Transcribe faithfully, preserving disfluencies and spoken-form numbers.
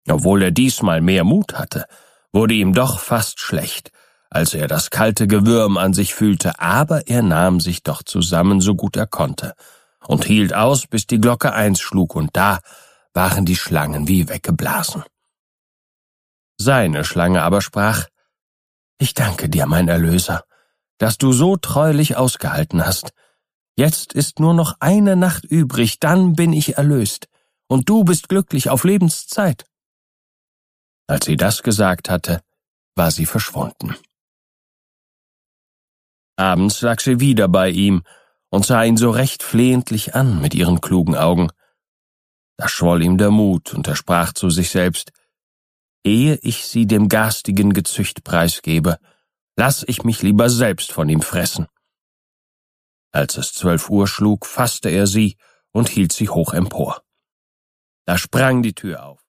Obwohl er diesmal mehr Mut hatte, wurde ihm doch fast schlecht, als er das kalte Gewürm an sich fühlte, aber er nahm sich doch zusammen, so gut er konnte, und hielt aus, bis die Glocke eins schlug, und da waren die Schlangen wie weggeblasen. Seine Schlange aber sprach: »Ich danke dir, mein Erlöser, dass du so treulich ausgehalten hast. Jetzt ist nur noch eine Nacht übrig, dann bin ich erlöst, und du bist glücklich auf Lebenszeit.« Als sie das gesagt hatte, war sie verschwunden. Abends lag sie wieder bei ihm und sah ihn so recht flehentlich an mit ihren klugen Augen. Da schwoll ihm der Mut, und er sprach zu sich selbst: »Ehe ich sie dem garstigen Gezücht preisgebe, lass ich mich lieber selbst von ihm fressen.« Als es zwölf Uhr schlug, fasste er sie und hielt sie hoch empor. Da sprang die Tür auf.